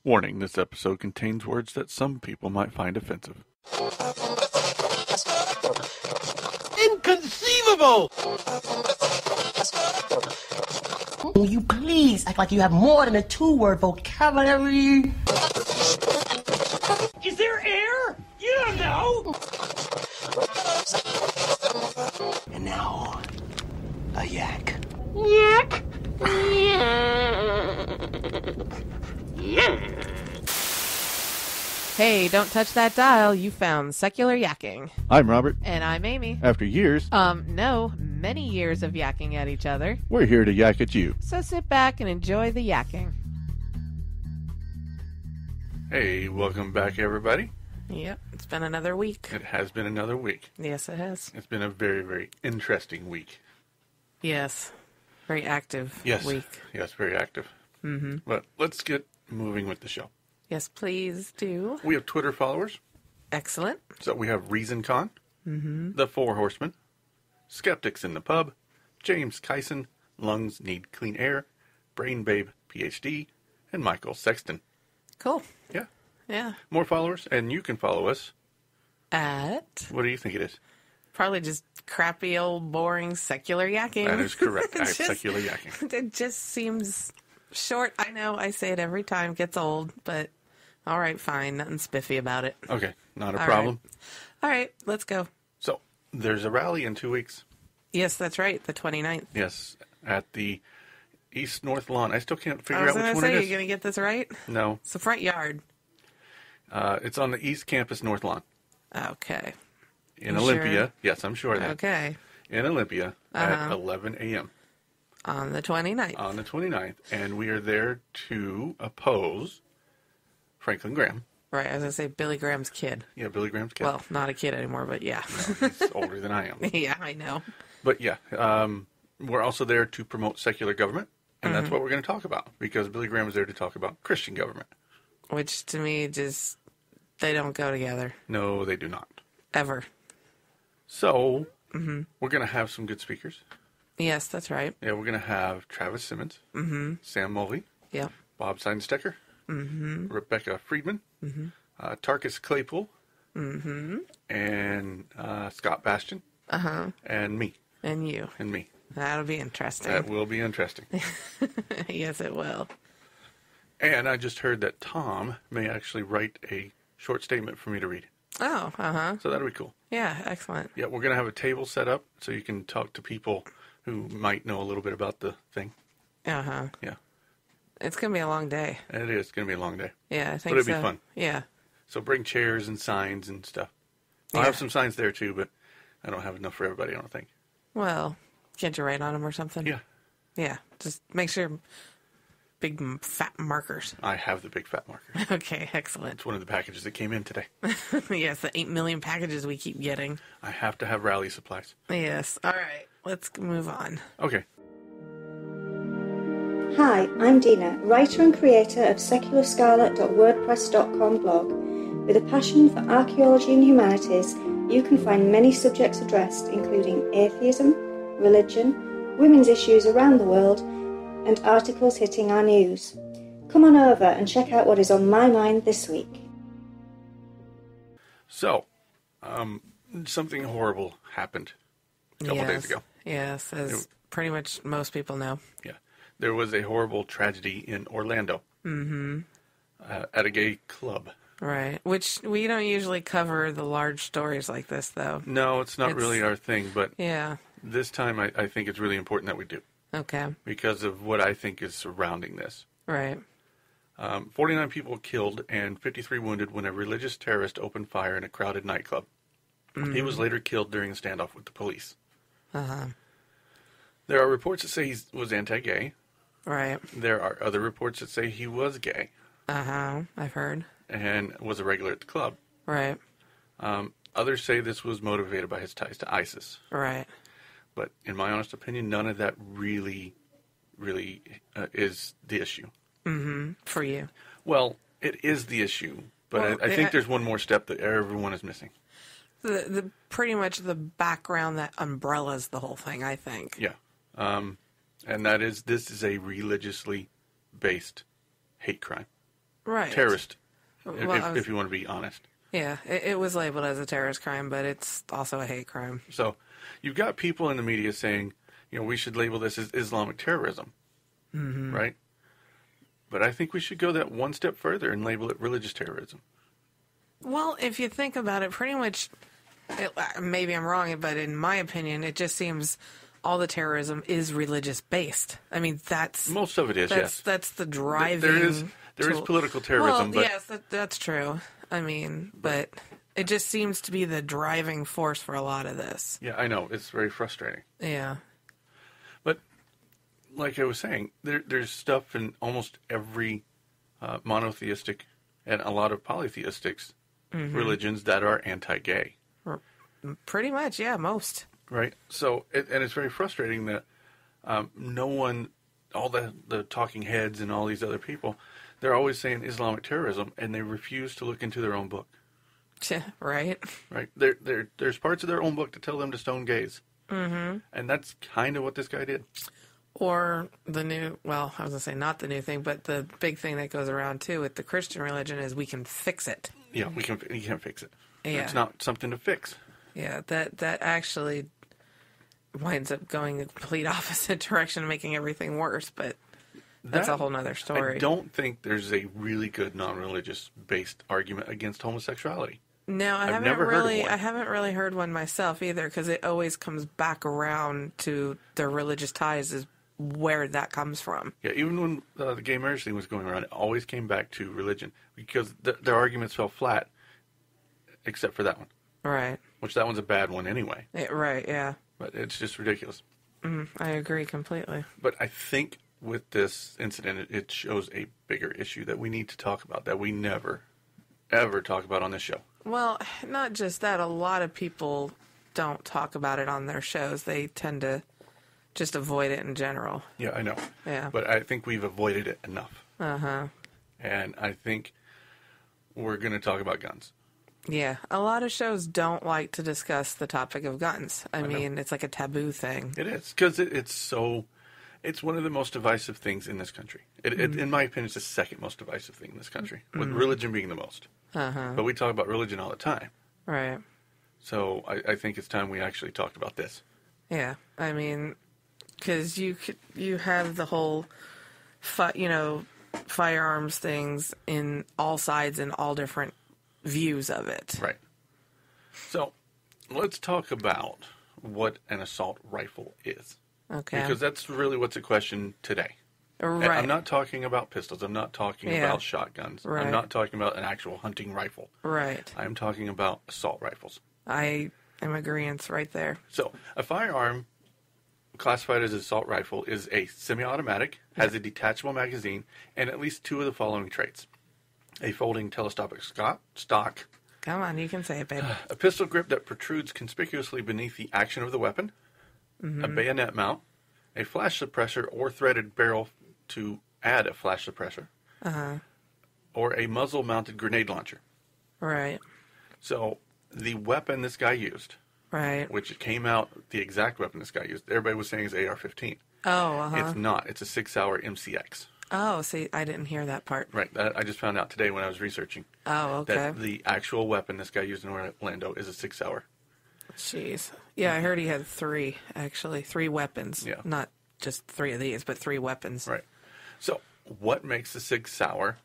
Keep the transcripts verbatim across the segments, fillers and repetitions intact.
Warning, this episode contains words that some people might find offensive. Inconceivable! Will you please act like you have more than a two-word vocabulary? Is there air? You don't know! And now, a yak. Yak! Hey, don't touch that dial. You found Secular Yakking. I'm Robert. And I'm Amy. After years, Um, no, many years of yakking at each other. we're here to yak at you. So sit back and enjoy the yakking. Hey, welcome back, everybody. Yep, it's been another week. It has been another week. Yes, it has. It's been a very, very interesting week. Yes, very active Yes. week. Yes, very active. Mm-hmm. But let's get moving with the show. Yes, please do. We have Twitter followers. Excellent. So we have ReasonCon, mm-hmm. The Four Horsemen, Skeptics in the Pub, James Kyson, Lungs Need Clean Air, Brain Babe, P H D, and Michael Sexton. Cool. Yeah. Yeah. More followers, and you can follow us. At What do you think it is? probably just crappy old boring secular yakking. That is correct. At Just- Secular Yakking. It just seems short. I know I say it every time. Gets old, but all right, fine. Nothing spiffy about it. Okay, not a All problem. All right, let's go. So, there's a rally in two weeks. Yes, that's right. The twenty-ninth. Yes, at the East North Lawn. I still can't I figure was out which going to one say, it you're is. going to get this right? No, It's the front yard. uh, it's on the East Campus North Lawn Okay. in You Olympia. sure? Yes, I'm sure of that. Okay. In Olympia Uh-huh. at eleven a.m. On the twenty-ninth. on the twenty-ninth. And we are there to oppose Franklin Graham. Right, I was going to say Billy Graham's kid. Yeah, Billy Graham's kid. Well, not a kid anymore, but yeah. He's older than I am. Yeah, I know. But yeah, um, we're also there to promote secular government. And that's Mm-hmm. what we're going to talk about. Because Billy Graham was there to talk about Christian government. Which to me just, they don't go together. No, they do not. Ever. So, Mm-hmm. we're going to have some good speakers. Yes, that's right. Yeah, we're going to have Travis Simmons, mm-hmm. Sam Mulvey, Yep. Bob Seinstecker, mm-hmm. Rebecca Friedman, mm-hmm. uh, Tarkus Claypool, mm-hmm. and uh, Scott Bastian, Uh-huh. and me, And you. and me. That'll be interesting. That will be interesting. Yes, it will. And I just heard that Tom may actually write a short statement for me to read. Oh, uh-huh. So that'll be cool. Yeah, excellent. Yeah, we're going to have a table set up so you can talk to people who might know a little bit about the thing. Uh-huh. Yeah, It's going to be a long day. and it is going to be a long day. Yeah, I think it'll so. be fun. Yeah. So bring chairs and signs and stuff. I'll Yeah. have some signs there too, but I don't have enough for everybody, I don't think. Well, can't you write on them or something? Yeah, Yeah. Just make sure big m- fat markers. I have the big fat marker. Okay, excellent. It's one of the packages that came in today. Yes, the eight million packages we keep getting. I have to have rally supplies. Yes. All right. Let's move on. Okay. Hi, I'm Dina, writer and creator of secular scarlet dot wordpress dot com blog. With a passion for archaeology and humanities, you can find many subjects addressed, including atheism, religion, women's issues around the world, and articles hitting our news. Come on over and check out what is on my mind this week. So, um, something horrible happened a couple yes. days ago. Yes, as pretty much most people know. Yeah. There was a horrible tragedy in Orlando mm-hmm. uh, at a gay club. Right. Which we don't usually cover the large stories like this, though. No, it's not It's- really our thing, but Yeah. this time I, I think it's really important that we do Okay. because of what I think is surrounding this. Right. Um, forty-nine people killed and fifty-three wounded when a religious terrorist opened fire in a crowded nightclub. Mm. He was later killed during a standoff with the police. Uh-huh. There are reports that say he was anti-gay. Right. There are other reports that say he was gay Uh-huh. I've heard. and was a regular at the club. Right. Um, others say this was motivated by his ties to ISIS. Right. But in my honest opinion, none of that really, really uh, is the issue. Mm-hmm. For you. Well, it is the issue, but Well, I, I think it- there's one more step that everyone is missing. The, the pretty much the background that umbrellas the whole thing, I think. Yeah. Um, and that is, this is a religiously based hate crime. Right. terrorist, Well, if, I was- if you want to be honest. Yeah, it, it was labeled as a terrorist crime, but it's also a hate crime. So you've got people in the media saying, you know, we should label this as Islamic terrorism, mm-hmm. right? But I think we should go that one step further and label it religious terrorism. Well, if you think about it, pretty much, it, maybe I'm wrong, but in my opinion, it just seems all the terrorism is religious based. I mean, that's Most of it is, that's, yes. That's the driving. There is there is tool. political terrorism, well, but yes, that, that's true. I mean, but it just seems to be the driving force for a lot of this. yeah, I know it's very frustrating. Yeah. But like I was saying, there, there's stuff in almost every uh, monotheistic and a lot of polytheistic Mm-hmm. religions that are anti-gay, Pretty much, yeah, most. right? So, it, and it's very frustrating that um, no one, all the, the talking heads and all these other people, they're always saying Islamic terrorism, and they refuse to look into their own book, Right? right? There, there, there's parts of their own book that tell them to stone gays, Mm-hmm. and that's kind of what this guy did. Or the new, well, I was going to say not the new thing, but the big thing that goes around too with the Christian religion is we can fix it. Yeah, we can, you can't fix it. Yeah. It's not something to fix. Yeah, that that actually winds up going the complete opposite direction, making everything worse. But that's That- a whole nother story. I don't think there's a really good non-religious based argument against homosexuality. No, I I've haven't never heard of really. one. I haven't really heard one myself either, because it always comes back around to their religious ties is where that comes from. Yeah, even when uh, the gay marriage thing was going around, it always came back to religion because th- their arguments fell flat, except for that one, Right. which that one's a bad one anyway. It, right. Yeah. But it's just ridiculous. Mm, I agree completely. But I think with this incident, it, it shows a bigger issue that we need to talk about that we never, ever talk about on this show. Well, not just that. A lot of people don't talk about it on their shows. They tend to just avoid it in general. Yeah, I know. Yeah. But I think we've avoided it enough. Uh huh. And I think we're going to talk about guns. Yeah, a lot of shows don't like to discuss the topic of guns. I, know. mean, it's like a taboo thing. It is, because it, it's so, it's one of the most divisive things in this country. It, it, in my opinion, it's the second most divisive thing in this country, with religion being the most. Uh-huh. But we talk about religion all the time. Right. So I, I think it's time we actually talked about this. Yeah. I mean, because you could, you have the whole, fi- you know, firearms things in all sides and all different views of it. Right. So let's talk about what an assault rifle is. Okay. Because that's really what's at question today. And right. I'm not talking about pistols. I'm not talking Yeah. about shotguns. Right. I'm not talking about an actual hunting rifle. Right. I'm talking about assault rifles. I am agreeance right there. So a firearm classified as an assault rifle is a semi-automatic, has a detachable magazine, and at least two of the following traits. A folding telescopic sco- stock, Come on, you can say it, babe. a pistol grip that protrudes conspicuously beneath the action of the weapon, a bayonet mount, a flash suppressor or threaded barrel to add a flash suppressor, Uh-huh. or a muzzle-mounted grenade launcher. Right. So the weapon this guy used, Right. which came out, the exact weapon this guy used, everybody was saying is A R fifteen. Oh, uh-huh. It's not. It's a six-hour M C X. Oh, see, I didn't hear that part. Right. That, I just found out today when I was researching Oh, okay. that the actual weapon this guy used in Orlando is a six-hour. Jeez. Yeah, I heard he had three, actually. Three weapons. Yeah. Not just three of these, but three weapons. Right. So what makes a six-hour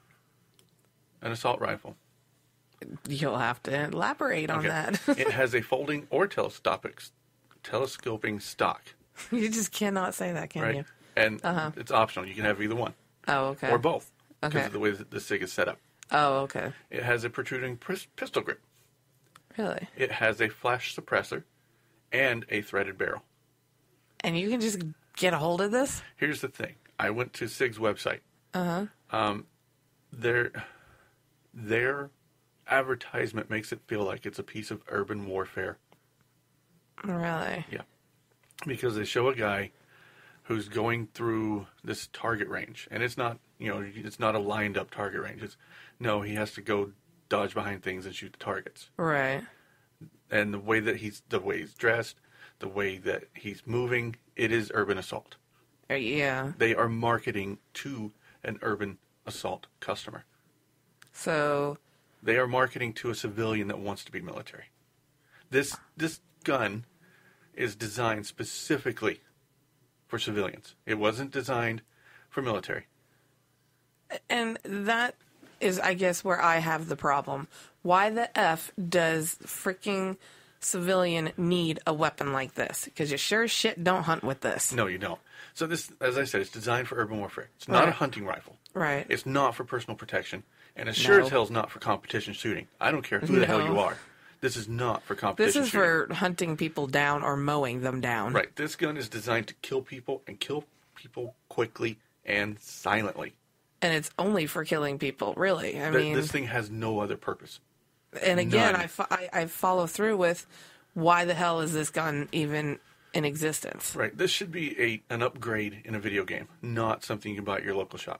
an assault rifle? You'll have to elaborate on Okay. that. It has a folding or telescopic, telescoping stock, You just cannot say that, can right? you? And Uh-huh. it's optional. You can have either one Oh, okay. or both because Okay. of the way that the SIG is set up. Oh, okay. It has a protruding pris- pistol grip. Really? It has a flash suppressor and a threaded barrel. And you can just get a hold of this? Here's the thing. I went to SIG's website. Uh-huh. Um, their, their advertisement makes it feel like it's a piece of urban warfare. Really? Yeah. Because they show a guy who's going through this target range. And it's not, you know, it's not a lined up target range. It's, no, he has to go dodge behind things and shoot the targets. Right. And the way that he's, the way he's dressed, the way that he's moving, it is urban assault. Uh, Yeah. They are marketing to an urban assault customer. So They are marketing to a civilian that wants to be military. This this gun is designed specifically for civilians. It wasn't designed for military. And that is, I guess, where I have the problem. Why the F does freaking civilian need a weapon like this? Because you sure as shit don't hunt with this. No, you don't. So this, as I said, it's designed for urban warfare. It's not Right. a hunting rifle. Right. It's not for personal protection. And as sure No. as hell's not for competition shooting. I don't care who the hell No. you are. This is not for competition This is shooting. for hunting people down or mowing them down. Right. This gun is designed to kill people and kill people quickly and silently. And it's only for killing people, really. I Th- mean, this thing has no other purpose. and again, none. I, fo- I, I follow through with why the hell is this gun even in existence? Right. This should be a an upgrade in a video game, not something you can buy at your local shop.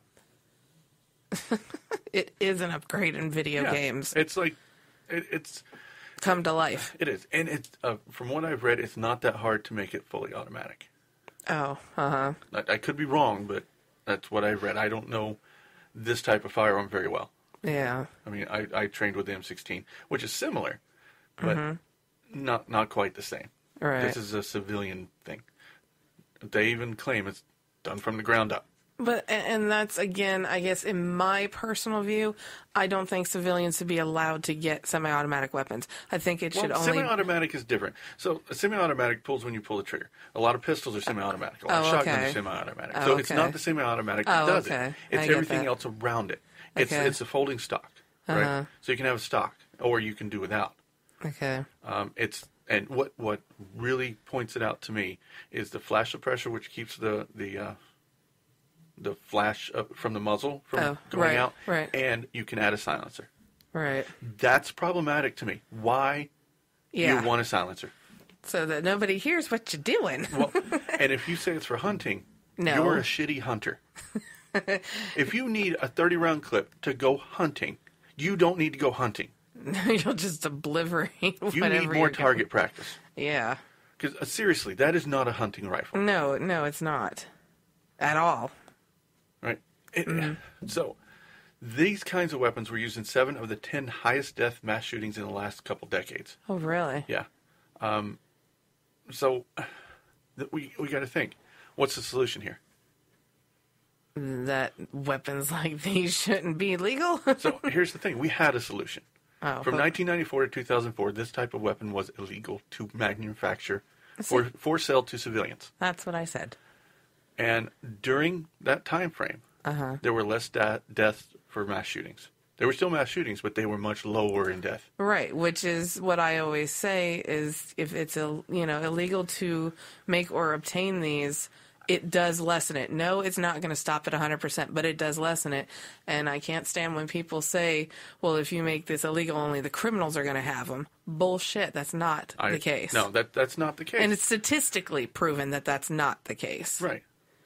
It is an upgrade in video Yeah. games. It's like, it, it's, Come to life. it is. And it's, uh, from what I've read, it's not that hard to make it fully automatic. Oh, uh-huh. I, I could be wrong, but that's what I've read. I don't know this type of firearm very well. Yeah. I mean, I, I trained with the M sixteen, which is similar, but not not quite the same. Right. This is a civilian thing. They even claim it's done from the ground up. But, a- and that's, again, I guess, in my personal view, I don't think civilians should be allowed to get semi-automatic weapons. I think it should Well, only... semi-automatic is different. So a semi-automatic pulls when you pull the trigger. A lot of pistols are semi-automatic. A lot Oh, of shotguns okay. are semi-automatic. Oh, so it's okay. not the semi-automatic that Oh, does okay. it. It's I get everything that. else around it. It's Okay. it's a folding stock, right? Uh-huh. So you can have a stock, or you can do without. Okay. Um, it's and what what really points it out to me is the flash suppressor, which keeps the the uh, the flash up from the muzzle from Oh, going right, out, right. and you can add a silencer. Right. That's problematic to me. Why Yeah. you want a silencer? So that nobody hears what you're doing. Well, and if you say it's for hunting, No. you're a shitty hunter. If you need a thirty round clip to go hunting, you don't need to go hunting. You'll just obliterate You whatever need more you're target practice. doing. Yeah. Because uh, seriously, that is not a hunting rifle, No, no, it's not. At all. right? It, Mm-hmm. So, these kinds of weapons were used in seven of the ten highest death mass shootings in the last couple decades. Oh, really? Yeah. Um, so, th- we we got to think, what's the solution here? That weapons like these shouldn't be legal? So here's the thing: we had a solution. Oh, From well- nineteen ninety-four to two thousand four, this type of weapon was illegal to manufacture for, for sale to civilians. That's what I said. And during that time frame, Uh-huh. there were less da- deaths for mass shootings. There were still mass shootings, but they were much lower in death. Right, which is what I always say is if it's a, you know, illegal to make or obtain these, it does lessen it. No, it's not going to stop it one hundred percent, but it does lessen it. And I can't stand when people say, well, if you make this illegal, only the criminals are going to have them. Bullshit, that's not I- the case. No, that that's not the case. And it's statistically proven that that's not the case. right.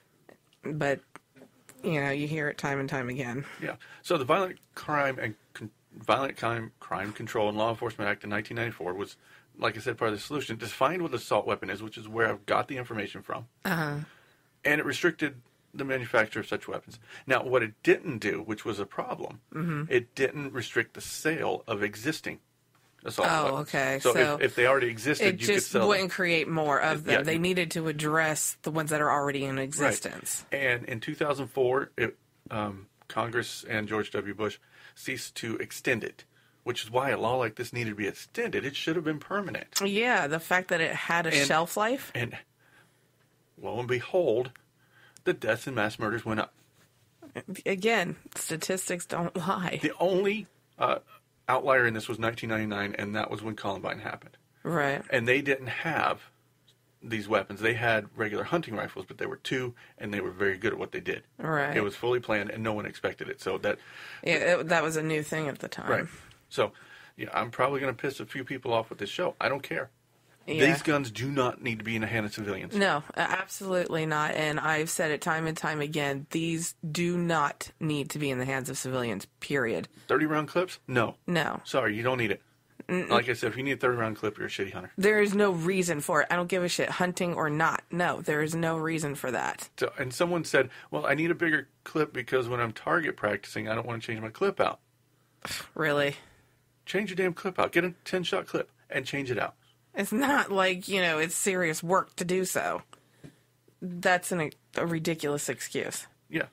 But, you know, you hear it time and time again. Yeah. So the Violent Crime and Con- Violent Crime Crime Control and Law Enforcement Act in nineteen ninety-four was, like I said, part of the solution. Defined what an assault weapon is, which is where I've got the information from. Uh-huh. And it restricted the manufacture of such weapons. Now, what it didn't do, which was a problem, Mm-hmm. it didn't restrict the sale of existing assault Oh, weapons. okay. So, So if, if they already existed, It you could just sell wouldn't them. create more of them. Yeah. They needed to address the ones that are already in Right. existence. And in two thousand four, it, um, Congress and George W. Bush ceased to extend it, which is why a law like this needed to be extended. It should have been permanent. Yeah, the fact that it had a And- shelf life. And lo and behold, the deaths and mass murders went up. Again, statistics don't lie. The only uh, outlier in this was nineteen ninety-nine, and that was when Columbine happened. Right. And they didn't have these weapons. They had regular hunting rifles, but they were two, and they were very good at what they did. Right. It was fully planned, and no one expected it. So that, Yeah, it, that was a new thing at the time. right. So, yeah, I'm probably going to piss a few people off with this show. I don't care. Yeah. These guns do not need to be in the hand of civilians. No, a- absolutely not. And I've said it time and time again. These do not need to be in the hands of civilians, period. thirty round clips? No. No. Sorry, you don't need it. Like I said, if you need a thirty round clip, you're a shitty hunter. There is no reason for it. I don't give a shit, hunting or not. No, there is no reason for that. So, and someone said, well, I need a bigger clip because when I'm target practicing, I don't want to change my clip out. Really? Change your damn clip out. Get a ten-shot clip and change it out. It's not like, you know, it's serious work to do so. That's an, a ridiculous excuse. Yeah.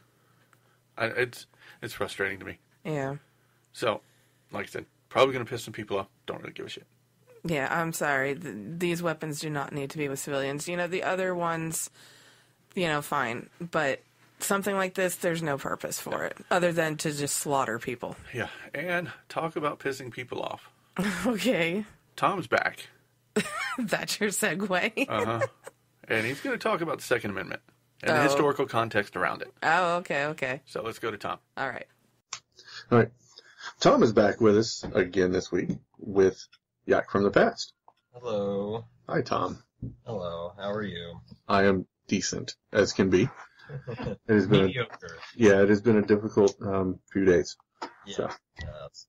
I, it's it's frustrating to me. Yeah. So, like I said, probably going to piss some people off. Don't really give a shit. Yeah, I'm sorry. Th- these weapons do not need to be with civilians. You know, the other ones, you know, fine. But something like this, there's no purpose for it other than to just slaughter people. Yeah. And talk about pissing people off. Okay. Tom's back. That's your segue. Uh-huh. And he's going to talk about the Second Amendment and the Oh. historical context around it. Oh, okay, okay. So let's go to Tom. All right. All right. Tom is back with us again this week with Yak from the Past. Hello. Hi, Tom. Hello. How are you? I am decent as can be. It has been, a, Mediocre. yeah, it has been a difficult um, few days. Yeah. So. yeah, that's-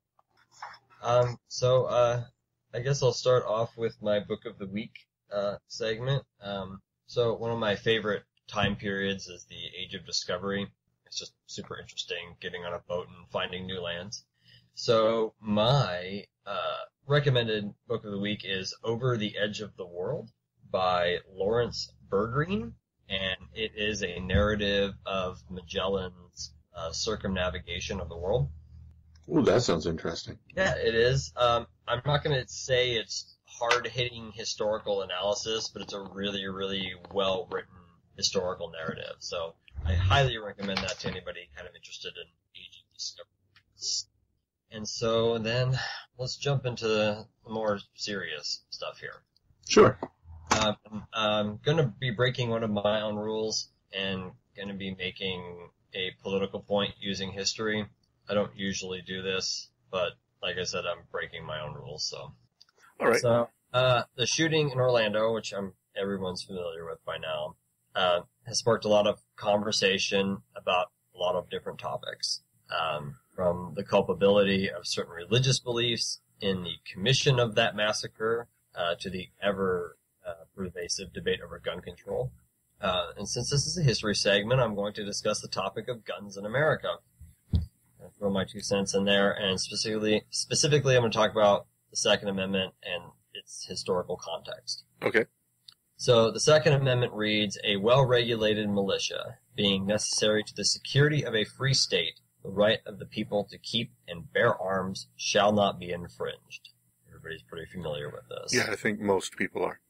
Um. So, uh, I guess I'll start off with my book of the week uh segment. Um. So one of my favorite time periods is the Age of Discovery. It's just super interesting getting on a boat and finding new lands. So my uh recommended book of the week is Over the Edge of the World by Lawrence Bergreen, and it is a narrative of Magellan's uh, circumnavigation of the world. Ooh, that sounds interesting. Yeah, it is. Um, I'm not going to say it's hard-hitting historical analysis, but it's a really, really well-written historical narrative. So I highly recommend that to anybody kind of interested in Age of Discovery. And so then let's jump into the more serious stuff here. Sure. Um, I'm going to be breaking one of my own rules and going to be making a political point using history. I don't usually do this, but like I said, I'm breaking my own rules. So, All right. so uh, the shooting in Orlando, which I'm everyone's familiar with by now, uh, has sparked a lot of conversation about a lot of different topics, um, from the culpability of certain religious beliefs in the commission of that massacre uh, to the ever uh, pervasive debate over gun control. Uh, and since this is a history segment, I'm going to discuss the topic of guns in America. I'll throw my two cents in there, and specifically, specifically, I'm going to talk about the Second Amendment and its historical context. Okay. So, the Second Amendment reads, a well-regulated militia, being necessary to the security of a free state, the right of the people to keep and bear arms shall not be infringed. Everybody's pretty familiar with this. Yeah, I think most people are.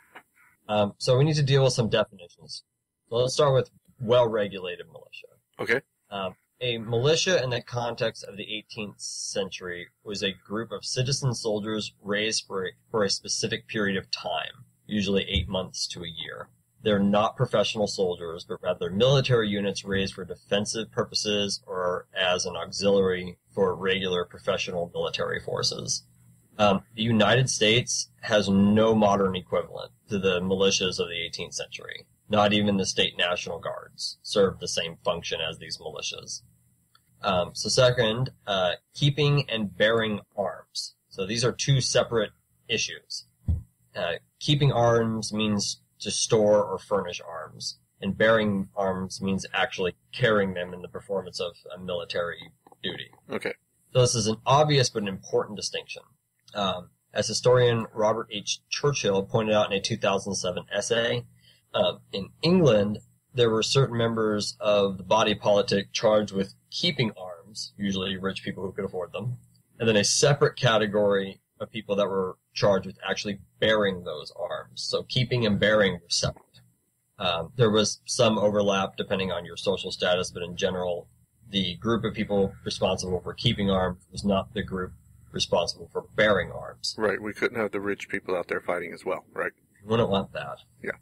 Um, so we need to deal with some definitions. So let's start with well-regulated militia. Okay. Um, a militia in the context of the eighteenth century was a group of citizen soldiers raised for a, for a specific period of time, usually eight months to a year. They're not professional soldiers, but rather military units raised for defensive purposes or as an auxiliary for regular professional military forces. Um, the United States has no modern equivalent to the militias of the eighteenth century. Not even the state National Guards serve the same function as these militias. Um, so second, uh, keeping and bearing arms. So these are two separate issues. Uh, keeping arms means to store or furnish arms, and bearing arms means actually carrying them in the performance of a military duty. Okay. So this is an obvious but an important distinction. Um, as historian Robert H. Churchill pointed out in a two thousand seven essay, um, in England, there were certain members of the body politic charged with keeping arms, usually rich people who could afford them, and then a separate category of people that were charged with actually bearing those arms. So keeping and bearing were separate. Um, there was some overlap depending on your social status, but in general, the group of people responsible for keeping arms was not the group responsible for bearing arms. Right, we couldn't have the rich people out there fighting as well, right? You wouldn't want that. Yeah.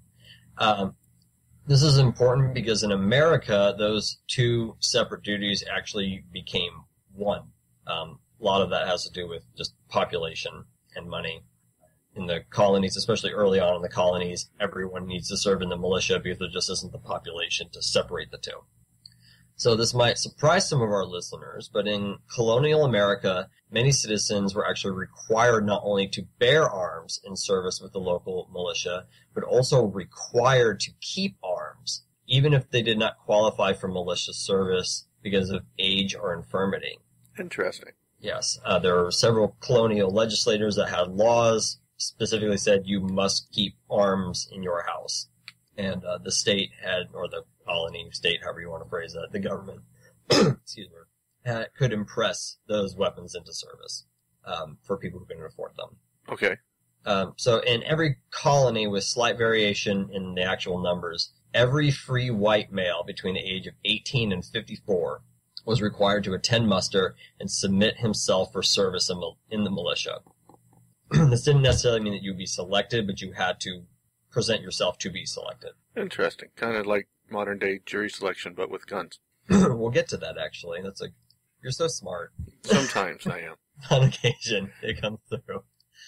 Um, this is important because in America, those two separate duties actually became one. Um, a lot of that has to do with just population and money. In the colonies, especially early on in the colonies, everyone needs to serve in the militia because there just isn't the population to separate the two. So this might surprise some of our listeners, but in colonial America, many citizens were actually required not only to bear arms in service with the local militia, but also required to keep arms, even if they did not qualify for militia service because of age or infirmity. Interesting. Yes, uh, there were several colonial legislators that had laws specifically said you must keep arms in your house. And uh, the state had, or the colony, state, however you want to phrase that, the government, excuse me, uh, could impress those weapons into service um, for people who can afford them. Okay. Um, so in every colony, with slight variation in the actual numbers, every free white male between the age of eighteen and fifty-four was required to attend muster and submit himself for service in, in the militia. This didn't necessarily mean that you would be selected, but you had to present yourself to be selected. Interesting. Kind of like modern day jury selection, but with guns. We'll get to that, actually. That's a, you're so smart. Sometimes I am. On occasion, it comes through.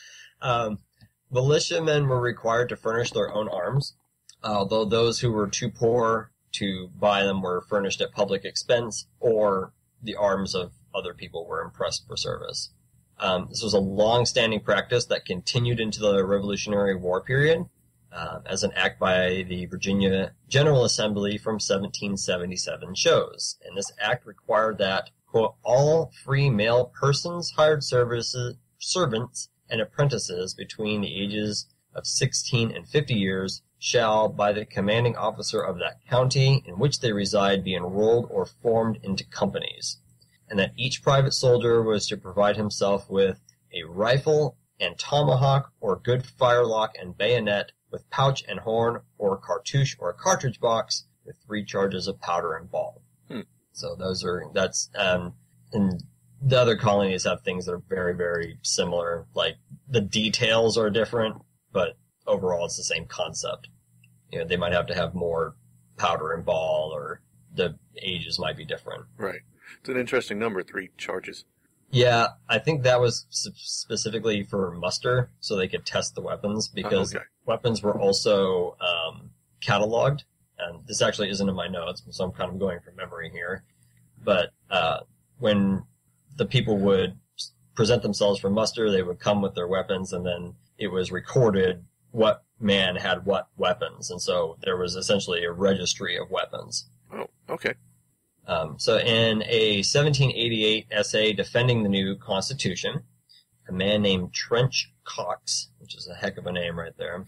Um, militiamen were required to furnish their own arms, although those who were too poor to buy them were furnished at public expense, or the arms of other people were impressed for service. Um, this was a long-standing practice that continued into the Revolutionary War period, uh, as an act by the Virginia General Assembly from seventeen seventy-seven shows. And this act required that, quote, all free male persons, hired services, servants, and apprentices between the ages of sixteen and fifty years shall, by the commanding officer of that county in which they reside, be enrolled or formed into companies, and that each private soldier was to provide himself with a rifle and tomahawk or good firelock and bayonet, with pouch and horn, or cartouche or cartridge box, with three charges of powder and ball. Hmm. So those are, that's, um, and the other colonies have things that are very, very similar. Like, the details are different, but overall it's the same concept. You know, they might have to have more powder and ball, or the ages might be different. Right. It's an interesting number, three charges. Yeah, I think that was specifically for muster, so they could test the weapons, because oh, okay. weapons were also um, cataloged. And this actually isn't in my notes, so I'm kind of going from memory here. But uh, when the people would present themselves for muster, they would come with their weapons, and then it was recorded what man had what weapons. And so there was essentially a registry of weapons. Oh, okay. Um, so in a seventeen eighty-eight essay defending the new Constitution, a man named Trench Cox, which is a heck of a name right there,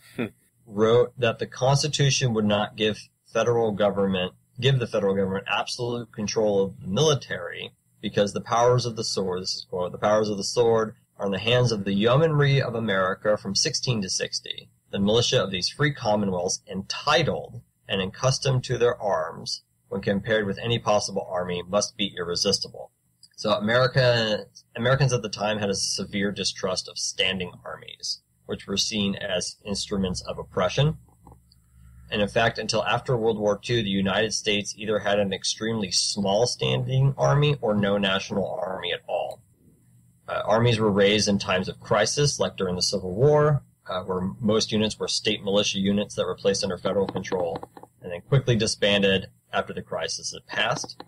wrote that the Constitution would not give federal government, give the federal government absolute control of the military, because the powers of the sword, this is quote, the powers of the sword are in the hands of the yeomanry of America from sixteen to sixty, the militia of these free commonwealths, entitled and accustomed to their arms, when compared with any possible army, must be irresistible. So America, Americans at the time had a severe distrust of standing armies, which were seen as instruments of oppression. And in fact, until after World War Two, the United States either had an extremely small standing army or no national army at all. Uh, armies were raised in times of crisis, like during the Civil War, uh, where most units were state militia units that were placed under federal control, and then quickly disbanded after the crisis had passed.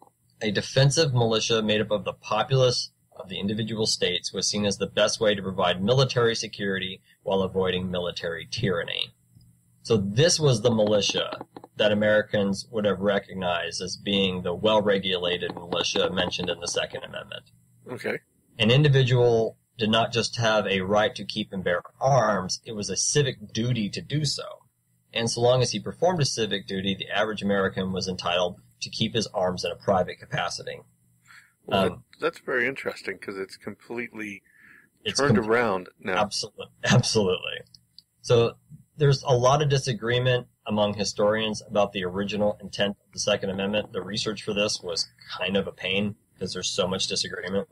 A defensive militia made up of the populace of the individual states was seen as the best way to provide military security while avoiding military tyranny. So this was the militia that Americans would have recognized as being the well-regulated militia mentioned in the Second Amendment. Okay. An individual did not just have a right to keep and bear arms, it was a civic duty to do so. And so long as he performed his civic duty, the average American was entitled to keep his arms in a private capacity. Well, Um, that, that's very interesting, because it's completely It's turned com- around now. Absolutely. Absolutely. So there's a lot of disagreement among historians about the original intent of the Second Amendment. The research for this was kind of a pain because there's so much disagreement.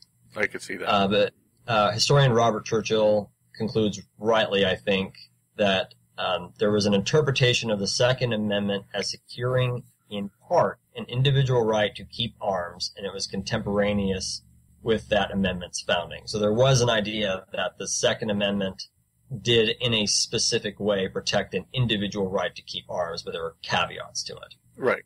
I could see that. Uh, but uh, historian Robert Churchill concludes rightly, I think, that um, there was an interpretation of the Second Amendment as securing, in part, an individual right to keep arms, and it was contemporaneous with that amendment's founding. So there was an idea that the Second Amendment did, in a specific way, protect an individual right to keep arms, but there were caveats to it. Right.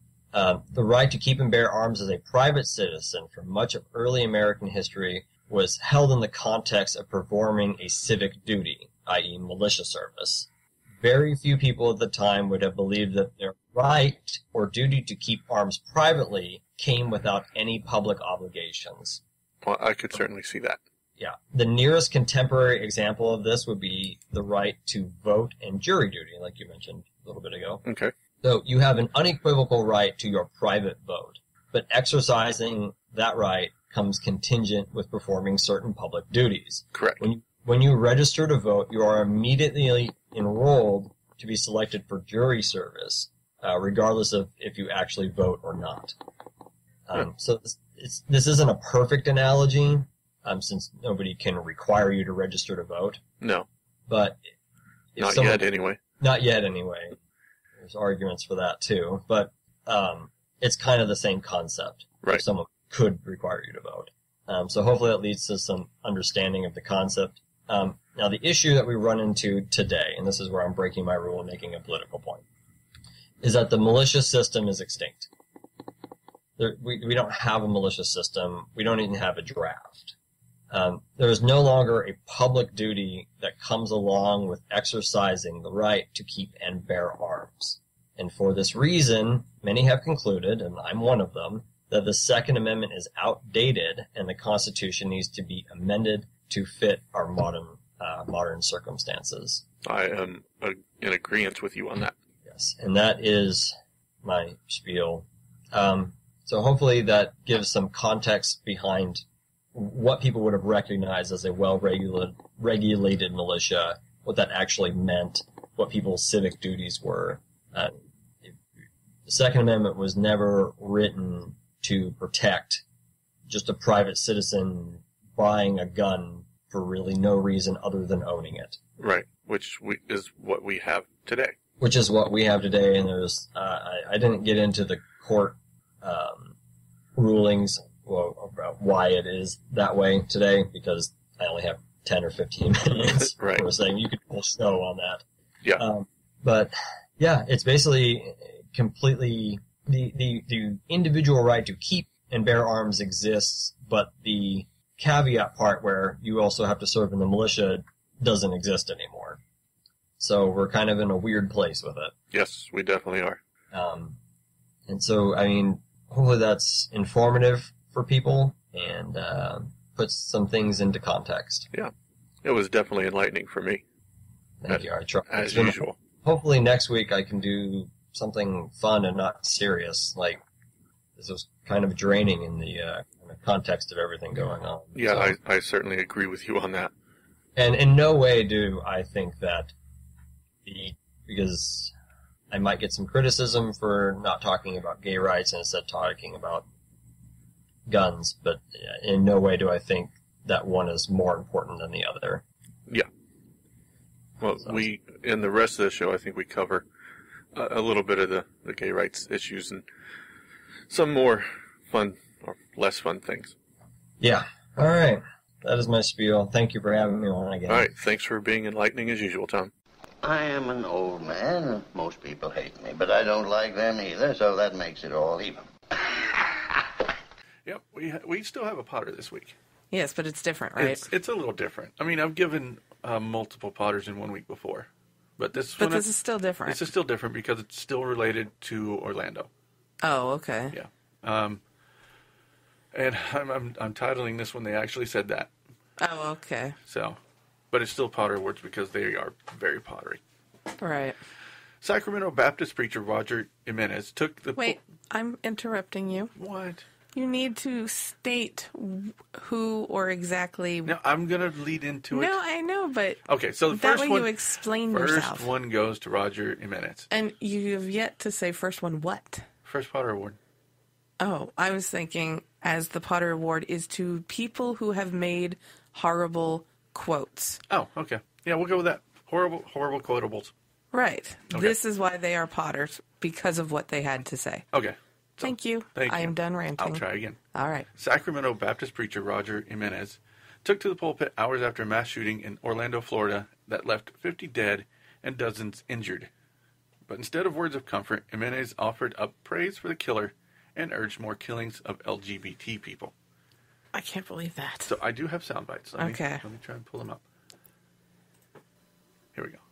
Um, the right to keep and bear arms as a private citizen for much of early American history was held in the context of performing a civic duty, that is militia service. Very few people at the time would have believed that their right or duty to keep arms privately came without any public obligations. Well, I could certainly see that. Yeah. The nearest contemporary example of this would be the right to vote and jury duty, like you mentioned a little bit ago. Okay. So you have an unequivocal right to your private vote, but exercising that right comes contingent with performing certain public duties. Correct. When you, when you register to vote, you are immediately enrolled to be selected for jury service, uh, regardless of if you actually vote or not. Um, Yeah. So this, it's, this isn't a perfect analogy, um, since nobody can require you to register to vote. No, But if not someone, yet anyway. Not yet, anyway. There's arguments for that too, but um, it's kind of the same concept. Right. If someone could require you to vote. Um, so hopefully that leads to some understanding of the concept. Um, now, the issue that we run into today, and this is where I'm breaking my rule and making a political point, is that the militia system is extinct. There, we, we don't have a militia system. We don't even have a draft. Um, there is no longer a public duty that comes along with exercising the right to keep and bear arms. And for this reason, many have concluded, and I'm one of them, that the Second Amendment is outdated and the Constitution needs to be amended to fit our modern uh, modern circumstances. I am uh, in agreement with you on that. Yes, and that is my spiel. Um, so hopefully that gives some context behind what people would have recognized as a well-regulated regulated militia, what that actually meant, what people's civic duties were. Uh, the Second Amendment was never written to protect just a private citizen buying a gun for really no reason other than owning it. Right, which we, is what we have today. Which is what we have today, and there's, uh, I, I didn't get into the court um, rulings well, about why it is that way today, because I only have ten or fifteen minutes Right. for saying you could do a show on that. Yeah. Um, but, yeah, it's basically completely, the, the, the individual right to keep and bear arms exists, but the caveat part where you also have to serve in the militia doesn't exist anymore. So we're kind of in a weird place with it. Yes, we definitely are. Um, and so, I mean, hopefully that's informative for people and uh, puts some things into context. Yeah, it was definitely enlightening for me, Thank as, you. I try. as it's been- usual. Hopefully next week I can do something fun and not serious. Like, this was kind of draining in the, uh, in the context of everything going on. Yeah, So- I, I certainly agree with you on that. And in no way do I think that the, because I might get some criticism for not talking about gay rights and instead talking about guns, but in no way do I think that one is more important than the other. Yeah. Well, So- we, in the rest of the show, I think we cover a, a little bit of the, the gay rights issues and some more fun or less fun things. Yeah. All right. That is my spiel. Thank you for having me on again. All right, thanks for being enlightening as usual, Tom. I am an old man, and most people hate me, but I don't like them either, so that makes it all even. Yep, we ha- we still have a Potter this week. Yes, but it's different, right? It's it's a little different. I mean, I've given uh, multiple Potters in one week before, but this but one this is still different. this is still different because it's still related to Orlando. Oh, okay. Yeah. Um, and I'm, I'm I'm titling this one. They actually said that. Oh, okay. So, but it's still Potter Awards because they are very pottery. Right. Sacramento Baptist preacher Roger Jimenez took the Wait, I'm interrupting you. What? You need to state who or exactly. No, I'm gonna lead into it. No, I know, but Okay, so the that first way one, you explain first yourself. one goes to Roger Jimenez. And you have yet to say first one what? First Potter Award. Oh, I was thinking as the Potter Award is to people who have made horrible quotes. Oh, okay. Yeah, we'll go with that. Horrible, horrible quotables. Right. Okay. This is why they are Potters, because of what they had to say. Okay. So, Thank you. Thank I you. am done ranting. I'll try again. All right. Sacramento Baptist preacher Roger Jimenez took to the pulpit hours after a mass shooting in Orlando, Florida that left fifty dead and dozens injured. But instead of words of comfort, Jimenez offered up praise for the killer and urged more killings of L G B T people. I can't believe that. So I do have sound bites. Let me, Okay. let me try and pull them up. Here we go.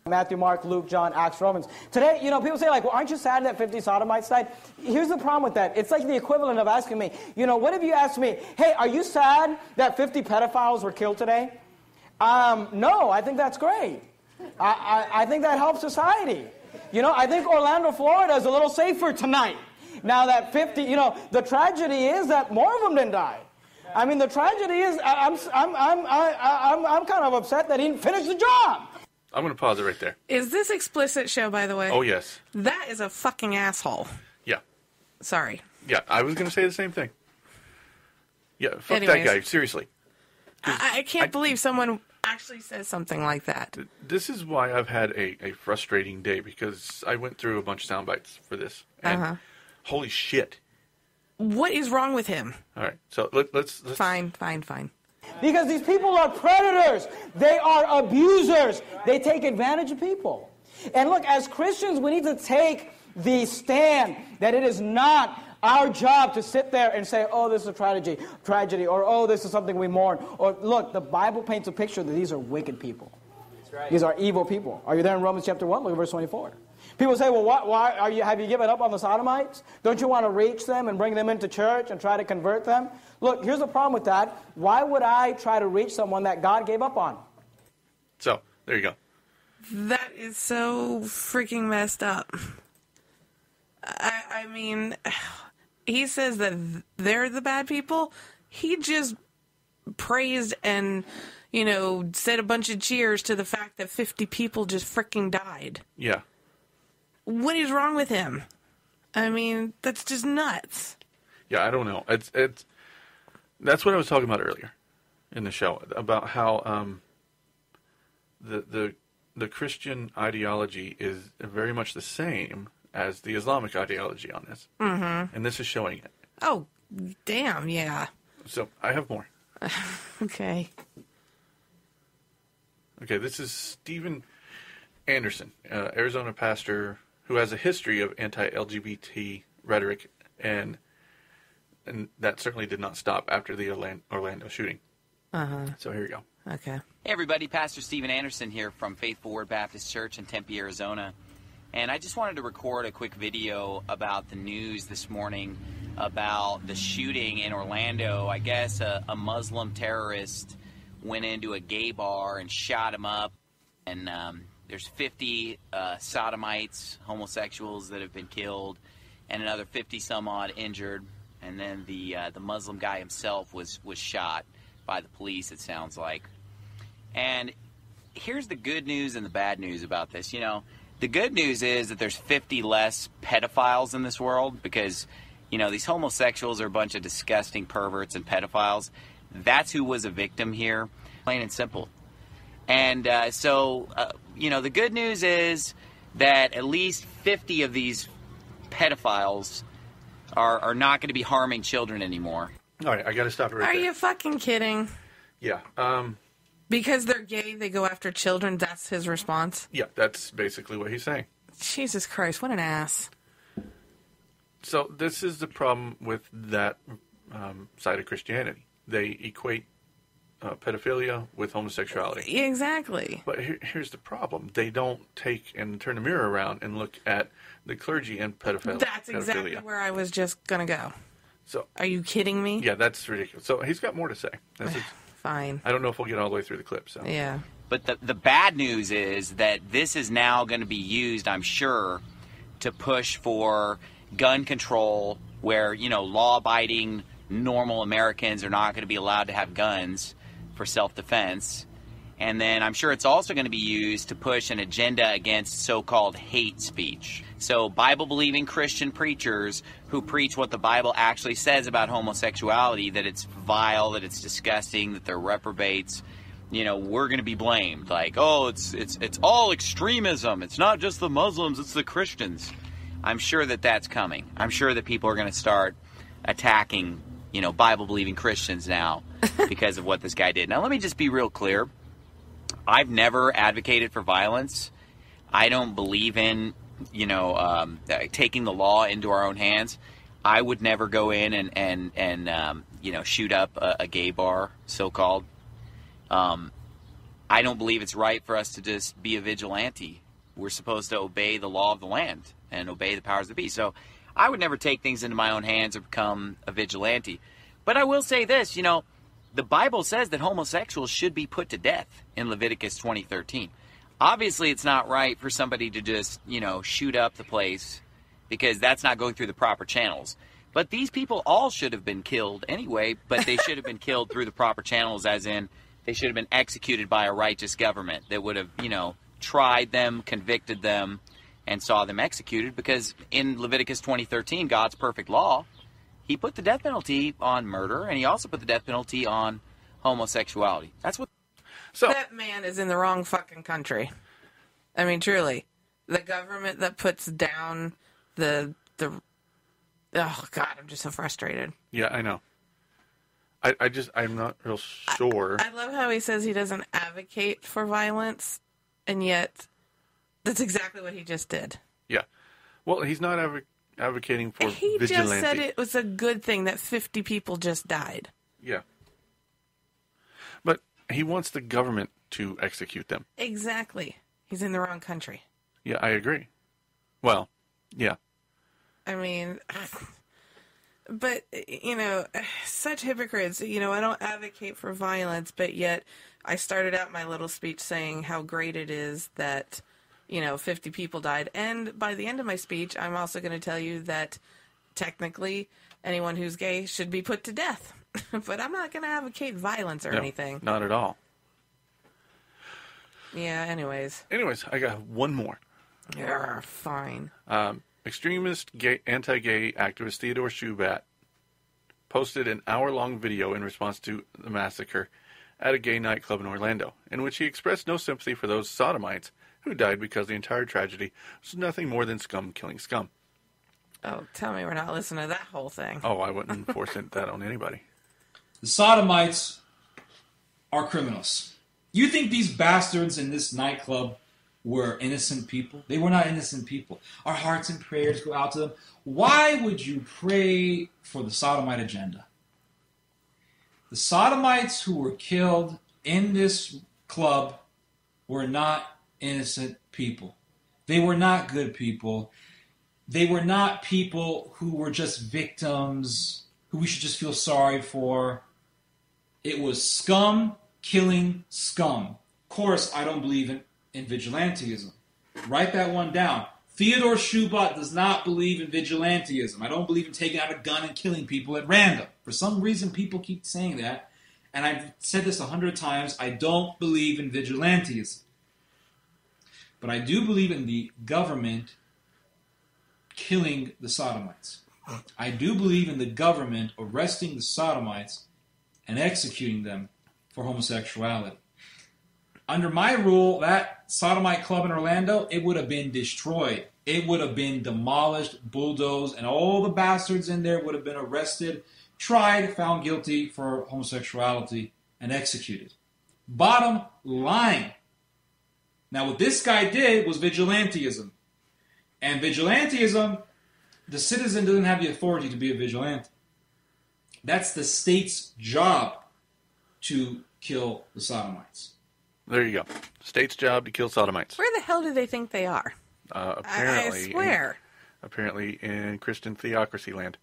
Matthew, Mark, Luke, John, Acts, Romans. Today, you know, people say, like, well, aren't you sad that fifty sodomites died? Here's the problem with that. It's like the equivalent of asking me, you know, what if you asked me, hey, are you sad that fifty pedophiles were killed today? Um, no, I think that's great. I, I, I think that helps society. You know, I think Orlando, Florida is a little safer tonight. Now that fifty, you know, the tragedy is that more of them didn't die. I mean, the tragedy is I, I'm, I'm, I'm, I, I'm, I'm kind of upset that he didn't finish the job. I'm going to pause it right there. Is this explicit show, by the way? Oh, yes. That is a fucking asshole. Yeah. Sorry. Yeah, I was going to say the same thing. Yeah, fuck Anyways. that guy, seriously. I, I can't I- believe someone actually says something like that. This is why I've had a, a frustrating day, because I went through a bunch of sound bites for this. And Uh-huh. holy shit. What is wrong with him? All right, so let, let's, let's... Fine, fine, fine. Because these people are predators. They are abusers. They take advantage of people. And look, as Christians, we need to take the stand that it is not our job to sit there and say, oh, this is a tragedy, tragedy, or oh, this is something we mourn. Or look, the Bible paints a picture that these are wicked people. That's right. These are evil people. Are you there in Romans chapter one? Look at verse twenty-four. People say, well, why, why are you, have you given up on the Sodomites? Don't you want to reach them and bring them into church and try to convert them? Look, here's the problem with that. Why would I try to reach someone that God gave up on? So, there you go. That is so freaking messed up. I, I mean, he says that they're the bad people. He just praised and, you know, said a bunch of cheers to the fact that fifty people just freaking died. Yeah. What is wrong with him? I mean, that's just nuts. Yeah, I don't know. It's it's that's what I was talking about earlier in the show, about how um, the the the Christian ideology is very much the same as the Islamic ideology on this, Mm-hmm. and this is showing it. Oh, damn, yeah. So I have more. Okay. Okay, this is Stephen Anderson, uh, Arizona pastor who has a history of anti-L G B T rhetoric, and and that certainly did not stop after the Orlando, Orlando shooting. Uh-huh. So here you go. Okay. Hey everybody, Pastor Stephen Anderson here from Faithful Word Baptist Church in Tempe, Arizona. And I just wanted to record a quick video about the news this morning about the shooting in Orlando. I guess a, a Muslim terrorist went into a gay bar and shot him up. And um, there's fifty uh, sodomites, homosexuals that have been killed, and another fifty some odd injured. And then the uh, the Muslim guy himself was, was shot by the police, it sounds like. And here's the good news and the bad news about this. You know, the good news is that there's fifty less pedophiles in this world because, you know, these homosexuals are a bunch of disgusting perverts and pedophiles. That's who was a victim here, plain and simple. And uh, so, uh, you know, the good news is that at least fifty of these pedophiles are, are not going to be harming children anymore. All right, I got to stop it right Are there. you fucking kidding? Yeah. Um, Because they're gay, they go after children. That's his response. yeah, that's basically what he's saying. Jesus Christ, what an ass. So this is the problem with that um, side of Christianity. They equate uh, pedophilia with homosexuality. Exactly. But here, here's the problem. They don't take and turn the mirror around and look at the clergy and pedophilia. That's exactly pedophilia. where I was just going to go. So, are you kidding me? Yeah, that's ridiculous. So he's got more to say. This is, Fine. I don't know if we'll get all the way through the clip. So Yeah. But the, the bad news is that this is now going to be used, I'm sure, to push for gun control where, you know, law-abiding, normal Americans are not going to be allowed to have guns for self-defense. And then I'm sure it's also going to be used to push an agenda against so-called hate speech. So Bible-believing Christian preachers who preach what the Bible actually says about homosexuality, that it's vile, that it's disgusting, that they're reprobates, you know, we're going to be blamed. Like, oh, it's it's it's all extremism. It's not just the Muslims, it's the Christians. I'm sure that that's coming. I'm sure that people are going to start attacking, you know, Bible-believing Christians now because of what this guy did. Now, let me just be real clear. I've never advocated for violence. I don't believe in, you know, um, taking the law into our own hands. I would never go in and, and, and um, you know, shoot up a, a gay bar, so-called. Um, I don't believe it's right for us to just be a vigilante. We're supposed to obey the law of the land and obey the powers that be. So I would never take things into my own hands or become a vigilante. But I will say this, you know, the Bible says that homosexuals should be put to death in Leviticus twenty thirteen. Obviously, it's not right for somebody to just, you know, shoot up the place because that's not going through the proper channels. But these people all should have been killed anyway, but they should have been killed through the proper channels, as in they should have been executed by a righteous government that would have, you know, tried them, convicted them, and saw them executed. Because in Leviticus twenty thirteen, God's perfect law, he put the death penalty on murder, and he also put the death penalty on homosexuality. That's what... So that man is in the wrong fucking country. I mean, truly. The government that puts down the... the oh, God, I'm just so frustrated. Yeah, I know. I, I just, I'm not real sure. I, I love how he says he doesn't advocate for violence, and yet that's exactly what he just did. Yeah. Well, he's not adv- advocating for he vigilante. He just said it was a good thing that fifty people just died. Yeah. But he wants the government to execute them. Exactly. He's in the wrong country. Yeah, I agree. Well, yeah. I mean, but, you know, such hypocrites. You know, I don't advocate for violence, but yet I started out my little speech saying how great it is that, you know, fifty people died. And by the end of my speech, I'm also going to tell you that technically anyone who's gay should be put to death. But I'm not going to advocate violence or No, anything. Not at all. Yeah, anyways. Anyways, I got one more. Yeah, fine. Um, extremist gay, anti-gay activist Theodore Shubat posted an hour-long video in response to the massacre at a gay nightclub in Orlando, in which he expressed no sympathy for those sodomites who died because the entire tragedy was nothing more than scum killing scum. Oh, tell me we're not listening to that whole thing. Oh, I wouldn't force it, that on anybody. The sodomites are criminals. You think these bastards in this nightclub were innocent people? They were not innocent people. Our hearts and prayers go out to them. Why would you pray for the sodomite agenda? The sodomites who were killed in this club were not innocent people. They were not good people. They were not people who were just victims, who we should just feel sorry for. It was scum killing scum. Of course, I don't believe in, in vigilantism. Write that one down. Theodore Shubat does not believe in vigilantism. I don't believe in taking out a gun and killing people at random. For some reason, people keep saying that. And I've said this a hundred times. I don't believe in vigilantism. But I do believe in the government killing the sodomites. I do believe in the government arresting the sodomites and executing them for homosexuality. Under my rule, that sodomite club in Orlando, it would have been destroyed. It would have been demolished, bulldozed, and all the bastards in there would have been arrested, tried, found guilty for homosexuality, and executed. Bottom line. Now, what this guy did was vigilantism. And vigilantism, the citizen doesn't have the authority to be a vigilante. That's the state's job to kill the sodomites. There you go. State's job to kill sodomites. Where the hell do they think they are? Uh, apparently, I swear. In, apparently in Christian theocracy land.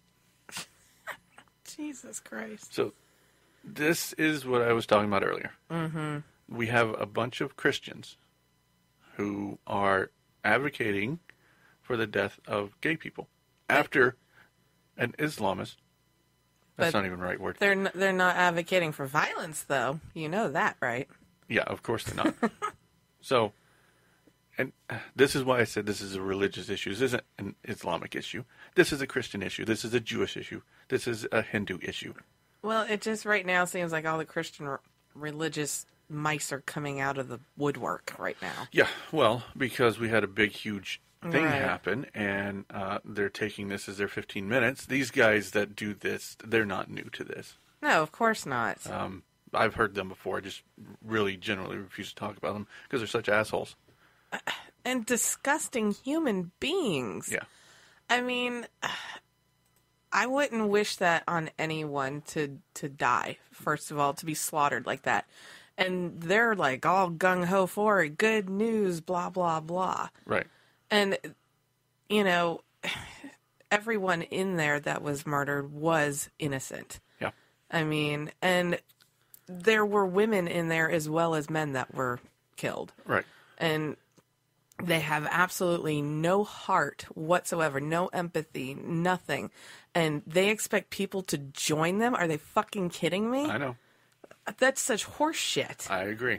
Jesus Christ. So, this is what I was talking about earlier. Mm-hmm. We have a bunch of Christians who are advocating for the death of gay people after an Islamist. That's But not even the right word. They're n- they're not advocating for violence, though. You know that, right? Yeah, of course they're not. So, and this is why I said this is a religious issue. This isn't an Islamic issue. This is a Christian issue. This is a Jewish issue. This is a Hindu issue. Well, it just right now seems like all the Christian r- religious mice are coming out of the woodwork right now. Yeah, well, because we had a big, huge thing Right. happen, and uh, they're taking this as their fifteen minutes. These guys that do this, they're not new to this. No, of course not. Um, I've heard them before. I just really generally refuse to talk about them because they're such assholes. And disgusting human beings. Yeah. I mean, I wouldn't wish that on anyone to, to die, first of all, to be slaughtered like that. And they're like all gung-ho for it. Good news, blah, blah, blah. Right. And, you know, everyone in there that was murdered was innocent. Yeah. I mean, and there were women in there as well as men that were killed. Right. And they have absolutely no heart whatsoever, no empathy, nothing. And they expect people to join them? Are they fucking kidding me? I know. That's such horse shit. I agree.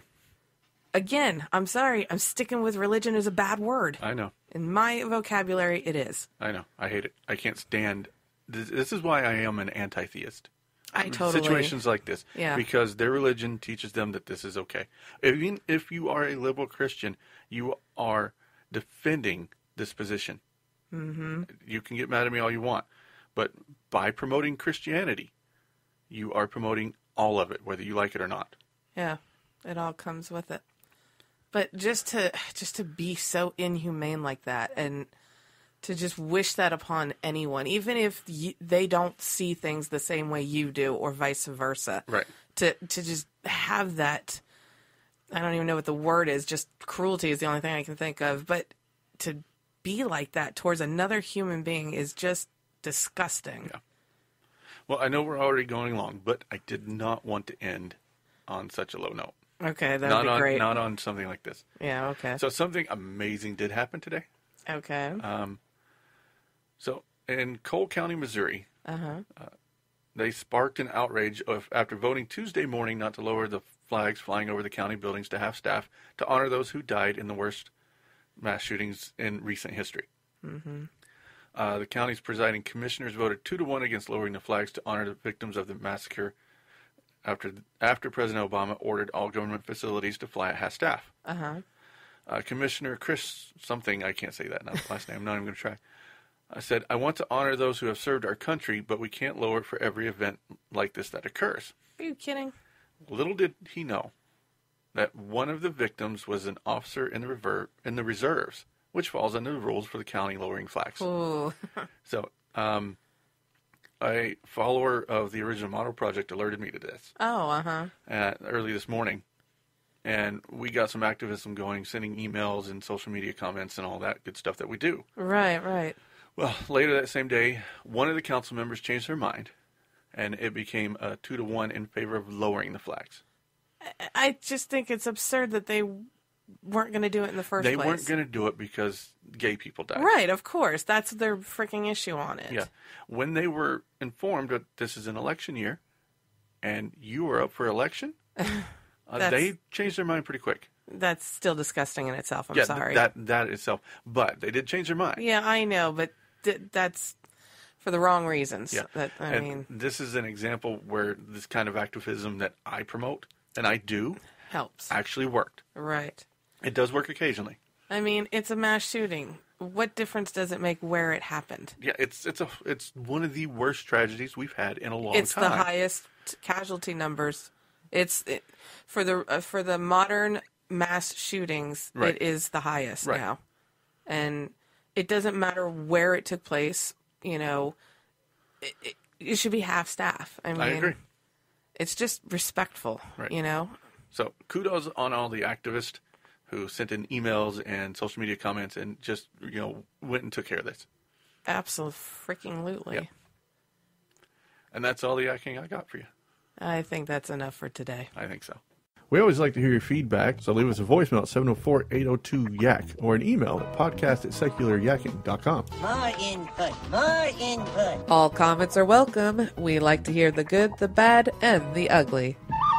Again, I'm sorry. I'm sticking with religion is a bad word. I know. In my vocabulary, it is. I know. I hate it. I can't stand. This, this is why I am an anti-theist. I totally. Situations like this. Yeah. Because their religion teaches them that this is okay. Even if you are a liberal Christian, you are defending this position. Mm-hmm. You can get mad at me all you want. But by promoting Christianity, you are promoting all of it, whether you like it or not. Yeah. It all comes with it. But just to just to be so inhumane like that and to just wish that upon anyone, even if you, they don't see things the same way you do or vice versa. Right. To to just have that, I don't even know what the word is, just cruelty is the only thing I can think of. But to be like that towards another human being is just disgusting. Yeah. Well, I know we're already going long, but I did not want to end on such a low note. Okay, that would not be on, great. Not on something like this. Yeah, okay. So something amazing did happen today. Okay. Um, so in Cole County, Missouri, Uh-huh. uh, they sparked an outrage of, after voting Tuesday morning not to lower the flags flying over the county buildings to half-staff to honor those who died in the worst mass shootings in recent history. Mm-hmm. Uh, the county's presiding commissioners voted two to one against lowering the flags to honor the victims of the massacre after after President Obama ordered all government facilities to fly at half-staff. Uh-huh. Uh, Commissioner Chris something, I can't say that now, last name, I'm not even going to try. I said, I want to honor those who have served our country, but we can't lower it for every event like this that occurs. Are you kidding? Little did he know that one of the victims was an officer in the, rever- in the reserves, which falls under the rules for the county lowering flags. Ooh. So, um, a follower of the original model project alerted me to this. Oh, uh-huh. Uh, early this morning. And we got some activism going, sending emails and social media comments and all that good stuff that we do. Right, right. Well, later that same day, one of the council members changed their mind, and it became a two to one in favor of lowering the flags. I just think it's absurd that they weren't going to do it in the first They place. weren't going to do it because gay people died. Right, of course. That's their freaking issue on it. Yeah. When they were informed that this is an election year, and you were up for election, uh, they changed their mind pretty quick. That's still disgusting in itself. I'm yeah, sorry. that that itself. But they did change their mind. Yeah, I know, but th- that's for the wrong reasons. Yeah. That, I and mean, this is an example where this kind of activism that I promote, and I do, helps. actually worked. Right. It does work occasionally. I mean, it's a mass shooting. What difference does it make where it happened? Yeah, it's it's a it's one of the worst tragedies we've had in a long It's time. the highest casualty numbers. It's it, for the uh, for the modern mass shootings. Right. It is the highest Right. now, and it doesn't matter where it took place. You know, it, it, it should be half staff. I mean, I agree. It's just respectful. Right. You know. So kudos on all the activists who sent in emails and social media comments and just, you know, went and took care of this. Absolutely, freaking lootly. Yep. And that's all the yakking I got for you. I think that's enough for today. I think so. We always like to hear your feedback, so leave us a voicemail at seven oh four, eight oh two, Y A C or an email at podcast at secular yakking dot com. More input, more input. All comments are welcome. We like to hear the good, the bad, and the ugly.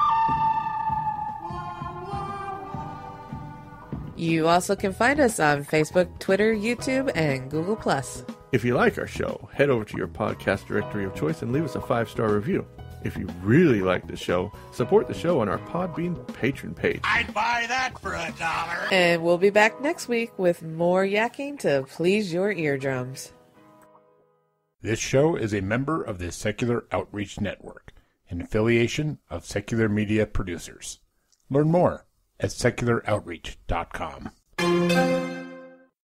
You also can find us on Facebook, Twitter, YouTube, and Google Plus. If you like our show, head over to your podcast directory of choice and leave us a five-star review. If you really like the show, support the show on our Podbean patron page. I'd buy that for a dollar. And we'll be back next week with more yakking to please your eardrums. This show is a member of the Secular Outreach Network, an affiliation of Secular Media Producers. Learn more at secular outreach dot com.